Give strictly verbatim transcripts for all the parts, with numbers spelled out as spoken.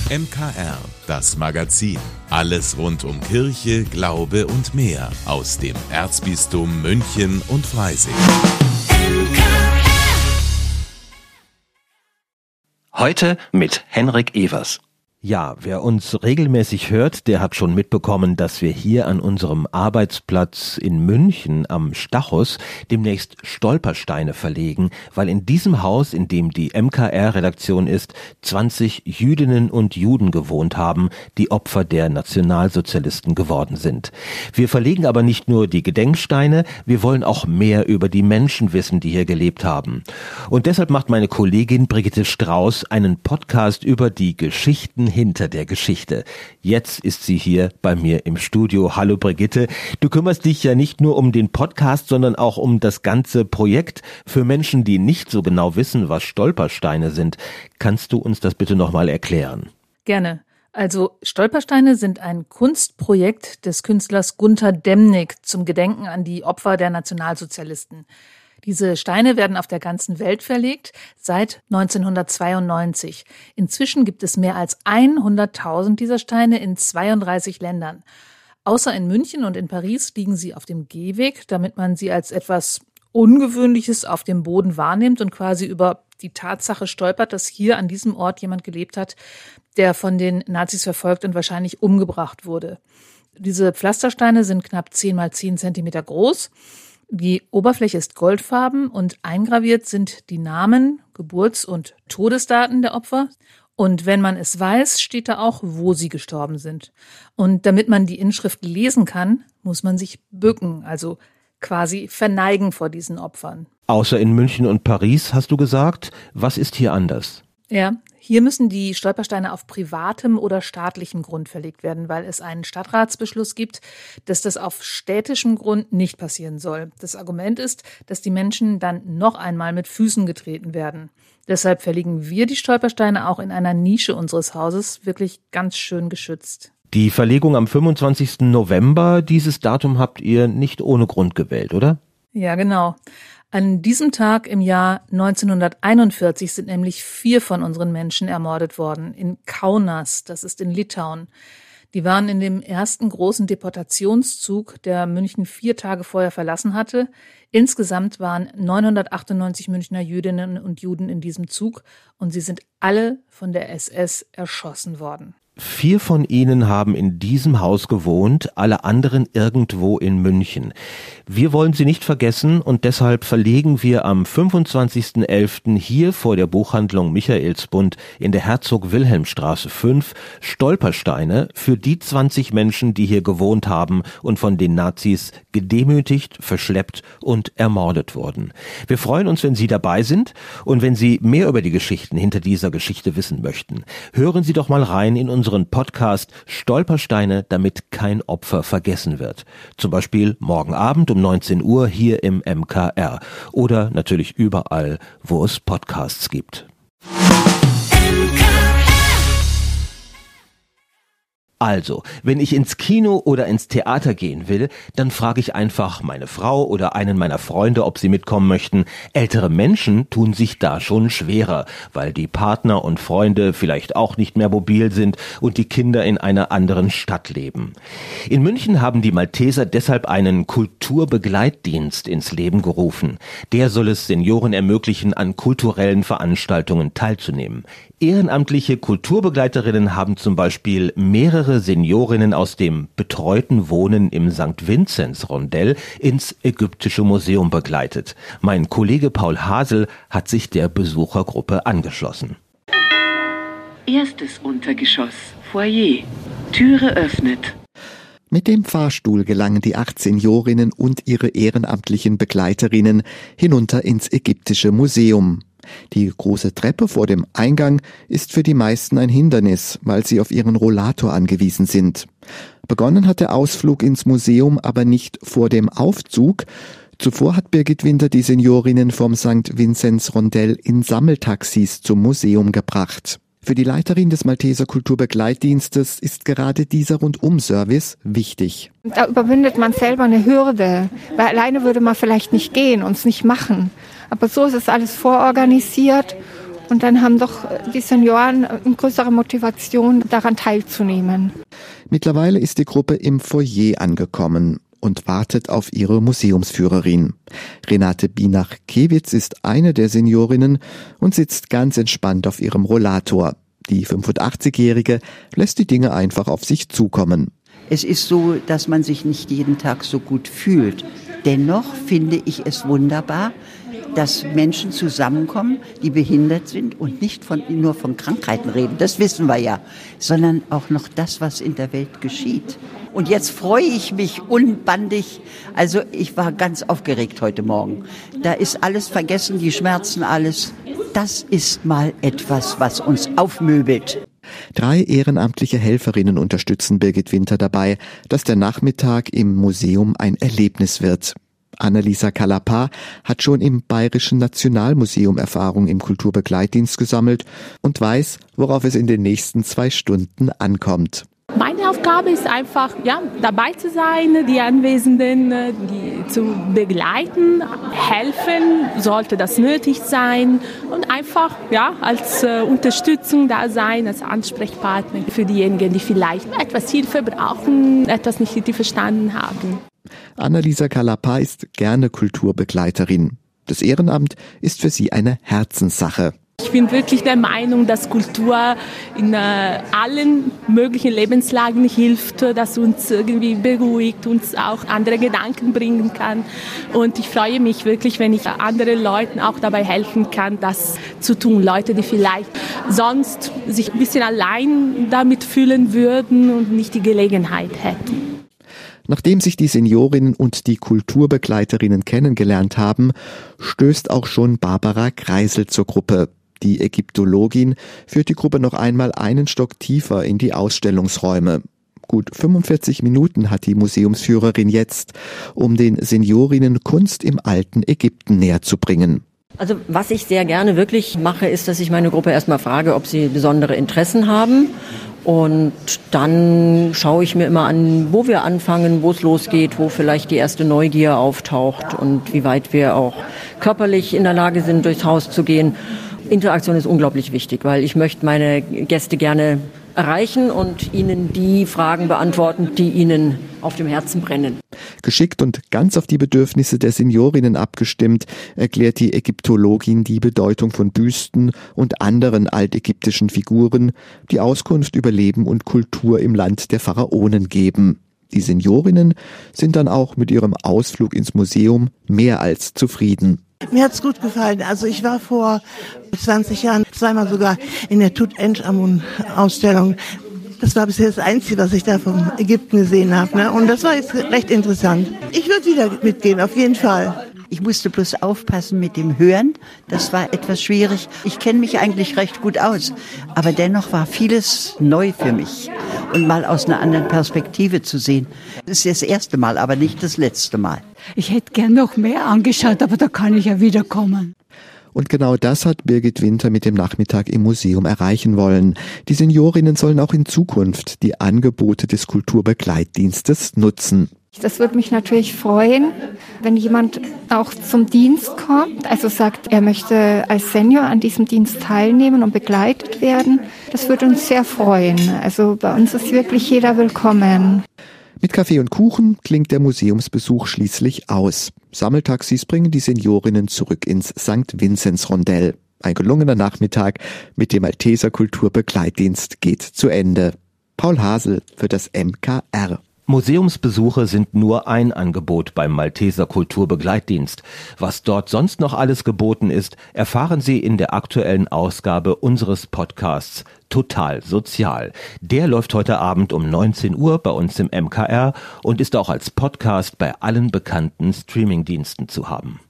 M K R, das Magazin. Alles rund um Kirche, Glaube und mehr aus dem Erzbistum München und Freising. Heute mit Henrik Evers. Ja, wer uns regelmäßig hört, der hat schon mitbekommen, dass wir hier an unserem Arbeitsplatz in München am Stachus demnächst Stolpersteine verlegen, weil in diesem Haus, in dem die M K R-Redaktion ist, zwanzig Jüdinnen und Juden gewohnt haben, die Opfer der Nationalsozialisten geworden sind. Wir verlegen aber nicht nur die Gedenksteine, wir wollen auch mehr über die Menschen wissen, die hier gelebt haben. Und deshalb macht meine Kollegin Brigitte Strauß einen Podcast über die Geschichten hinter der Geschichte. Jetzt ist sie hier bei mir im Studio. Hallo Brigitte, du kümmerst dich ja nicht nur um den Podcast, sondern auch um das ganze Projekt. Für Menschen, die nicht so genau wissen, was Stolpersteine sind, kannst du uns das bitte nochmal erklären? Gerne. Also Stolpersteine sind ein Kunstprojekt des Künstlers Gunter Demnig zum Gedenken an die Opfer der Nationalsozialisten. Diese Steine werden auf der ganzen Welt verlegt, seit neunzehnhundertzweiundneunzig. Inzwischen gibt es mehr als hunderttausend dieser Steine in zweiunddreißig Ländern. Außer in München und in Paris liegen sie auf dem Gehweg, damit man sie als etwas Ungewöhnliches auf dem Boden wahrnimmt und quasi über die Tatsache stolpert, dass hier an diesem Ort jemand gelebt hat, der von den Nazis verfolgt und wahrscheinlich umgebracht wurde. Diese Pflastersteine sind knapp zehn mal zehn Zentimeter groß. Die Oberfläche ist goldfarben und eingraviert sind die Namen, Geburts- und Todesdaten der Opfer. Und wenn man es weiß, steht da auch, wo sie gestorben sind. Und damit man die Inschrift lesen kann, muss man sich bücken, also quasi verneigen vor diesen Opfern. Außer in München und Paris, hast du gesagt. Was ist hier anders? Ja, hier müssen die Stolpersteine auf privatem oder staatlichem Grund verlegt werden, weil es einen Stadtratsbeschluss gibt, dass das auf städtischem Grund nicht passieren soll. Das Argument ist, dass die Menschen dann noch einmal mit Füßen getreten werden. Deshalb verlegen wir die Stolpersteine auch in einer Nische unseres Hauses, wirklich ganz schön geschützt. Die Verlegung am fünfundzwanzigsten November, dieses Datum habt ihr nicht ohne Grund gewählt, oder? Ja, genau. An diesem Tag im Jahr neunzehnhunderteinundvierzig sind nämlich vier von unseren Menschen ermordet worden. In Kaunas, das ist in Litauen. Die waren in dem ersten großen Deportationszug, der München vier Tage vorher verlassen hatte. Insgesamt waren neunhundertachtundneunzig Münchner Jüdinnen und Juden in diesem Zug und sie sind alle von der S S erschossen worden. Vier von ihnen haben in diesem Haus gewohnt, alle anderen irgendwo in München. Wir wollen sie nicht vergessen und deshalb verlegen wir am fünfundzwanzigsten elften hier vor der Buchhandlung Michaelsbund in der Herzog-Wilhelm-Straße fünf Stolpersteine für die zwanzig Menschen, die hier gewohnt haben und von den Nazis gedemütigt, verschleppt und ermordet wurden. Wir freuen uns, wenn Sie dabei sind und wenn Sie mehr über die Geschichten hinter dieser Geschichte wissen möchten. Hören Sie doch mal rein in unseren Podcast Stolpersteine, damit kein Opfer vergessen wird. Zum Beispiel morgen Abend um neunzehn Uhr hier im M K R oder natürlich überall, wo es Podcasts gibt. Also, wenn ich ins Kino oder ins Theater gehen will, dann frage ich einfach meine Frau oder einen meiner Freunde, ob sie mitkommen möchten. Ältere Menschen tun sich da schon schwerer, weil die Partner und Freunde vielleicht auch nicht mehr mobil sind und die Kinder in einer anderen Stadt leben. In München haben die Malteser deshalb einen Kulturbegleitdienst ins Leben gerufen. Der soll es Senioren ermöglichen, an kulturellen Veranstaltungen teilzunehmen. Ehrenamtliche Kulturbegleiterinnen haben zum Beispiel mehrere Seniorinnen aus dem betreuten Wohnen im Sankt Vinzenz-Rondell ins Ägyptische Museum begleitet. Mein Kollege Paul Hasel hat sich der Besuchergruppe angeschlossen. Erstes Untergeschoss, Foyer, Türe öffnet. Mit dem Fahrstuhl gelangen die acht Seniorinnen und ihre ehrenamtlichen Begleiterinnen hinunter ins Ägyptische Museum. Die große Treppe vor dem Eingang ist für die meisten ein Hindernis, weil sie auf ihren Rollator angewiesen sind. Begonnen hat der Ausflug ins Museum aber nicht vor dem Aufzug. Zuvor hat Birgit Winter die Seniorinnen vom Sankt Vinzenz-Rondell in Sammeltaxis zum Museum gebracht. Für die Leiterin des Malteser Kulturbegleitdienstes ist gerade dieser Rundum-Service wichtig. Da überwindet man selber eine Hürde, weil alleine würde man vielleicht nicht gehen und es nicht machen. Aber so ist es alles vororganisiert Und dann haben doch die Senioren eine größere Motivation, daran teilzunehmen. Mittlerweile ist die Gruppe im Foyer angekommen und wartet auf ihre Museumsführerin. Renate Bienach-Kewitz ist eine der Seniorinnen und sitzt ganz entspannt auf ihrem Rollator. Die fünfundachtzigjährige lässt die Dinge einfach auf sich zukommen. Es ist so, dass man sich nicht jeden Tag so gut fühlt. Dennoch finde ich es wunderbar, dass Menschen zusammenkommen, die behindert sind und nicht von, nur von Krankheiten reden, das wissen wir ja, sondern auch noch das, was in der Welt geschieht. Und jetzt freue ich mich unbandig. Also ich war ganz aufgeregt heute Morgen. Da ist alles vergessen, die Schmerzen, alles. Das ist mal etwas, was uns aufmöbelt. Drei ehrenamtliche Helferinnen unterstützen Birgit Winter dabei, dass der Nachmittag im Museum ein Erlebnis wird. Annalisa Kalapa hat schon im Bayerischen Nationalmuseum Erfahrung im Kulturbegleitdienst gesammelt und weiß, worauf es in den nächsten zwei Stunden ankommt. Meine Aufgabe ist einfach, ja, dabei zu sein, die Anwesenden die zu begleiten, helfen, sollte das nötig sein und einfach ja, als äh, Unterstützung da sein, als Ansprechpartner für diejenigen, die vielleicht etwas Hilfe brauchen, etwas nicht richtig verstanden haben. Annalisa Kalapa ist gerne Kulturbegleiterin. Das Ehrenamt ist für sie eine Herzenssache. Ich bin wirklich der Meinung, dass Kultur in äh, allen möglichen Lebenslagen hilft, dass uns irgendwie beruhigt, uns auch andere Gedanken bringen kann. Und ich freue mich wirklich, wenn ich anderen Leuten auch dabei helfen kann, das zu tun. Leute, die vielleicht sonst sich ein bisschen allein damit fühlen würden und nicht die Gelegenheit hätten. Nachdem sich die Seniorinnen und die Kulturbegleiterinnen kennengelernt haben, stößt auch schon Barbara Kreisel zur Gruppe. Die Ägyptologin führt die Gruppe noch einmal einen Stock tiefer in die Ausstellungsräume. Gut fünfundvierzig Minuten hat die Museumsführerin jetzt, um den Seniorinnen Kunst im alten Ägypten näher zu bringen. Also was ich sehr gerne wirklich mache, ist, dass ich meine Gruppe erstmal frage, ob sie besondere Interessen haben. Und dann schaue ich mir immer an, wo wir anfangen, wo es losgeht, wo vielleicht die erste Neugier auftaucht und wie weit wir auch körperlich in der Lage sind, durchs Haus zu gehen. Interaktion ist unglaublich wichtig, weil ich möchte meine Gäste gerne erreichen und ihnen die Fragen beantworten, die ihnen auf dem Herzen brennen. Geschickt und ganz auf die Bedürfnisse der Seniorinnen abgestimmt, erklärt die Ägyptologin die Bedeutung von Büsten und anderen altägyptischen Figuren, die Auskunft über Leben und Kultur im Land der Pharaonen geben. Die Seniorinnen sind dann auch mit ihrem Ausflug ins Museum mehr als zufrieden. Mir hat's gut gefallen. Also ich war vor zwanzig Jahren zweimal sogar in der Tutanchamun-Ausstellung. Das war bisher das Einzige, was ich da vom Ägypten gesehen habe. Ne? Und das war jetzt recht interessant. Ich würde wieder mitgehen, auf jeden Fall. Ich musste bloß aufpassen mit dem Hören. Das war etwas schwierig. Ich kenne mich eigentlich recht gut aus. Aber dennoch war vieles neu für mich. Und mal aus einer anderen Perspektive zu sehen. Das ist das erste Mal, aber nicht das letzte Mal. Ich hätte gern noch mehr angeschaut, aber da kann ich ja wiederkommen. Und genau das hat Birgit Winter mit dem Nachmittag im Museum erreichen wollen. Die Seniorinnen sollen auch in Zukunft die Angebote des Kulturbegleitdienstes nutzen. Das würde mich natürlich freuen, wenn jemand auch zum Dienst kommt, also sagt, er möchte als Senior an diesem Dienst teilnehmen und begleitet werden. Das würde uns sehr freuen. Also bei uns ist wirklich jeder willkommen. Mit Kaffee und Kuchen klingt der Museumsbesuch schließlich aus. Sammeltaxis bringen die Seniorinnen zurück ins Sankt Vinzenz-Rondell. Ein gelungener Nachmittag mit dem Malteser Kulturbegleitdienst geht zu Ende. Paul Hasel für das M K R. Museumsbesuche sind nur ein Angebot beim Malteser Kulturbegleitdienst. Was dort sonst noch alles geboten ist, erfahren Sie in der aktuellen Ausgabe unseres Podcasts Total Sozial. Der läuft heute Abend um neunzehn Uhr bei uns im M K R und ist auch als Podcast bei allen bekannten Streamingdiensten zu haben.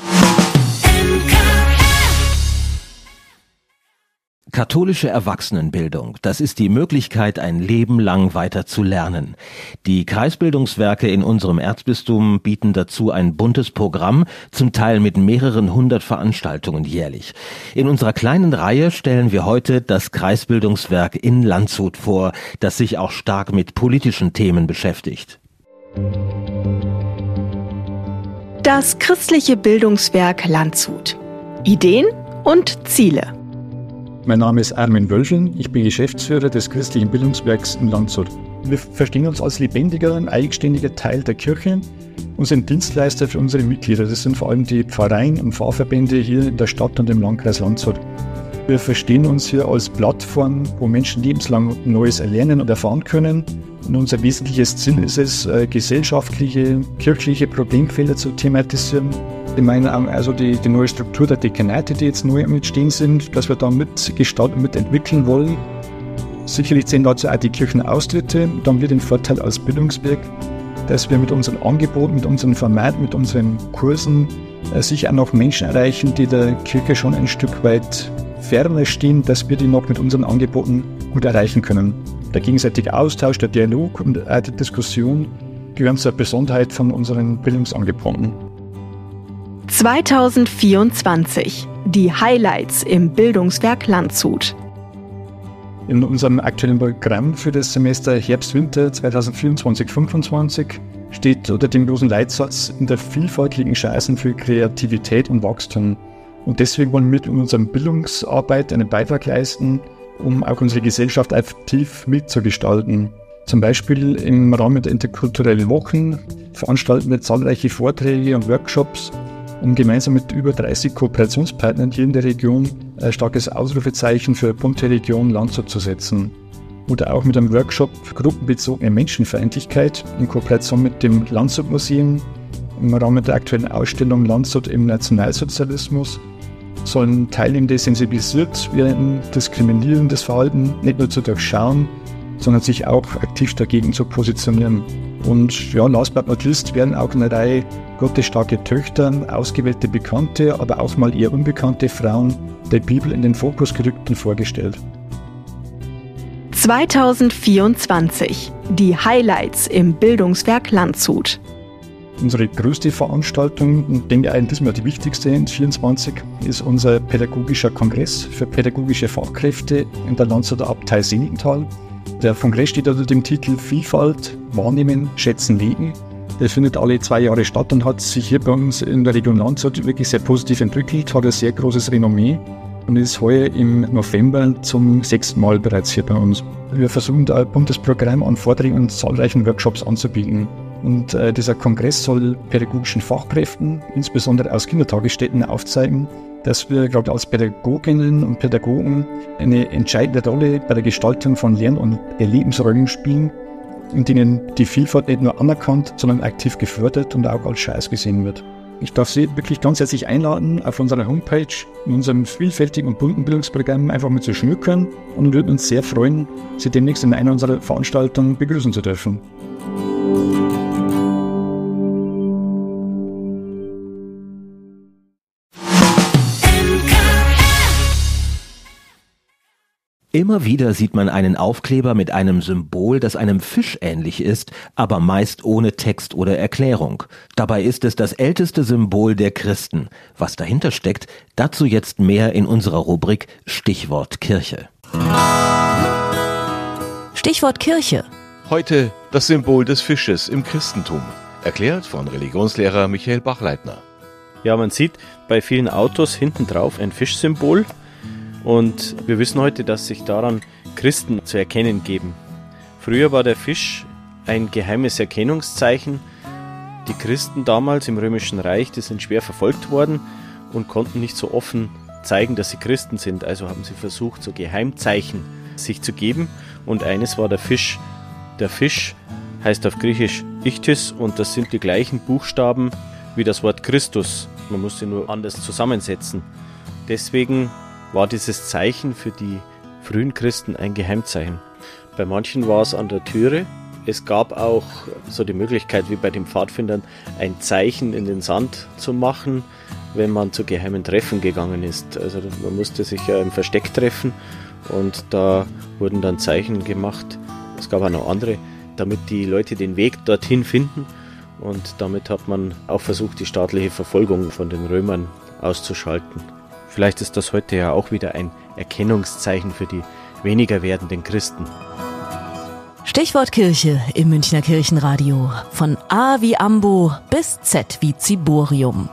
Katholische Erwachsenenbildung, das ist die Möglichkeit, ein Leben lang weiter zu lernen. Die Kreisbildungswerke in unserem Erzbistum bieten dazu ein buntes Programm, zum Teil mit mehreren hundert Veranstaltungen jährlich. In unserer kleinen Reihe stellen wir heute das Kreisbildungswerk in Landshut vor, das sich auch stark mit politischen Themen beschäftigt. Das christliche Bildungswerk Landshut. Ideen und Ziele. Mein Name ist Armin Wölschel, ich bin Geschäftsführer des Christlichen Bildungswerks in Landshut. Wir verstehen uns als lebendiger, eigenständiger Teil der Kirche und sind Dienstleister für unsere Mitglieder. Das sind vor allem die Pfarreien und Pfarrverbände hier in der Stadt und im Landkreis Landshut. Wir verstehen uns hier als Plattform, wo Menschen lebenslang Neues erlernen und erfahren können. Und unser wesentliches Ziel ist es, gesellschaftliche, kirchliche Problemfelder zu thematisieren. Ich meine also die, die neue Struktur der Dekanate, die jetzt neu am Entstehen sind, dass wir da mitgestalten, mitentwickeln wollen. Sicherlich sehen dazu auch die Kirchenaustritte. Da haben wir den Vorteil als Bildungswerk, dass wir mit unseren Angeboten, mit unseren Formaten, mit unseren Kursen äh, sicher auch noch Menschen erreichen, die der Kirche schon ein Stück weit ferner stehen, dass wir die noch mit unseren Angeboten gut erreichen können. Der gegenseitige Austausch, der Dialog und auch die Diskussion gehören zur Besonderheit von unseren Bildungsangeboten. zweitausendvierundzwanzig. Die Highlights im Bildungswerk Landshut. In unserem aktuellen Programm für das Semester Herbst-Winter zweitausendvierundzwanzig fünfundzwanzig steht unter dem großen Leitsatz: In der Vielfalt liegen Chancen für Kreativität und Wachstum. Und deswegen wollen wir mit unserer Bildungsarbeit einen Beitrag leisten, um auch unsere Gesellschaft aktiv mitzugestalten. Zum Beispiel im Rahmen der interkulturellen Wochen veranstalten wir zahlreiche Vorträge und Workshops, um gemeinsam mit über dreißig Kooperationspartnern hier in der Region ein starkes Ausrufezeichen für bunte Region Landshut zu setzen. Oder auch mit einem Workshop Gruppenbezogene Menschenfeindlichkeit in Kooperation mit dem Landshut-Museum im Rahmen der aktuellen Ausstellung Landshut im Nationalsozialismus sollen Teilnehmende sensibilisiert werden, diskriminierendes Verhalten nicht nur zu durchschauen, sondern sich auch aktiv dagegen zu positionieren. Und ja, last but not least werden auch eine Reihe gottesstarke Töchter, ausgewählte Bekannte, aber auch mal eher unbekannte Frauen der Bibel in den Fokus gerückt und vorgestellt. zweitausendvierundzwanzig. Die Highlights im Bildungswerk Landshut. Unsere größte Veranstaltung, und denke ich in diesem Jahr die wichtigste in vierundzwanzig, ist unser pädagogischer Kongress für pädagogische Fachkräfte in der Landshuter Abtei Senigenthal. Der Kongress steht unter dem Titel Vielfalt, Wahrnehmen, Schätzen, Leben. Der findet alle zwei Jahre statt und hat sich hier bei uns in der Region Landshut wirklich sehr positiv entwickelt, hat ein sehr großes Renommee und ist heuer im November zum sechsten Mal bereits hier bei uns. Wir versuchen da ein buntes Programm an Vorträgen und zahlreichen Workshops anzubieten. Und äh, dieser Kongress soll pädagogischen Fachkräften, insbesondere aus Kindertagesstätten, aufzeigen, dass wir gerade als Pädagoginnen und Pädagogen eine entscheidende Rolle bei der Gestaltung von Lern- und Erlebensräumen spielen, in denen die Vielfalt nicht nur anerkannt, sondern aktiv gefördert und auch als Chance gesehen wird. Ich darf Sie wirklich ganz herzlich einladen, auf unserer Homepage in unserem vielfältigen und bunten Bildungsprogramm einfach mit zu schmücken, und würden uns sehr freuen, Sie demnächst in einer unserer Veranstaltungen begrüßen zu dürfen. Immer wieder sieht man einen Aufkleber mit einem Symbol, das einem Fisch ähnlich ist, aber meist ohne Text oder Erklärung. Dabei ist es das älteste Symbol der Christen. Was dahinter steckt, dazu jetzt mehr in unserer Rubrik Stichwort Kirche. Stichwort Kirche. Heute das Symbol des Fisches im Christentum. Erklärt von Religionslehrer Michael Bachleitner. Ja, man sieht bei vielen Autos hinten drauf ein Fischsymbol. Und wir wissen heute, dass sich daran Christen zu erkennen geben. Früher war der Fisch ein geheimes Erkennungszeichen. Die Christen damals im Römischen Reich, die sind schwer verfolgt worden und konnten nicht so offen zeigen, dass sie Christen sind. Also haben sie versucht, so Geheimzeichen sich zu geben. Und eines war der Fisch. Der Fisch heißt auf Griechisch Ichthys und das sind die gleichen Buchstaben wie das Wort Christus. Man muss sie nur anders zusammensetzen. Deswegen war dieses Zeichen für die frühen Christen ein Geheimzeichen. Bei manchen war es an der Türe. Es gab auch so die Möglichkeit, wie bei den Pfadfindern, ein Zeichen in den Sand zu machen, wenn man zu geheimen Treffen gegangen ist. Also man musste sich ja im Versteck treffen und da wurden dann Zeichen gemacht. Es gab auch noch andere, damit die Leute den Weg dorthin finden. Und damit hat man auch versucht, die staatliche Verfolgung von den Römern auszuschalten. Vielleicht ist das heute ja auch wieder ein Erkennungszeichen für die weniger werdenden Christen. Stichwort Kirche im Münchner Kirchenradio. Von A wie Ambo bis Z wie Ziborium.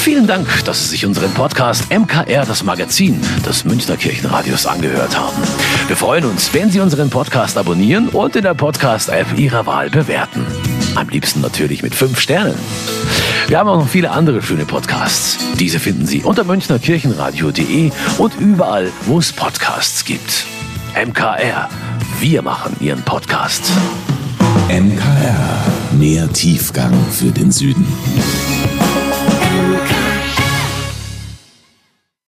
Vielen Dank, dass Sie sich unseren Podcast M K R, das Magazin des Münchner Kirchenradios, angehört haben. Wir freuen uns, wenn Sie unseren Podcast abonnieren und in der Podcast-App Ihrer Wahl bewerten. Am liebsten natürlich mit fünf Sternen. Wir haben auch noch viele andere schöne Podcasts. Diese finden Sie unter münchner kirchenradio punkt de und überall, wo es Podcasts gibt. M K R, wir machen Ihren Podcast. M K R, mehr Tiefgang für den Süden.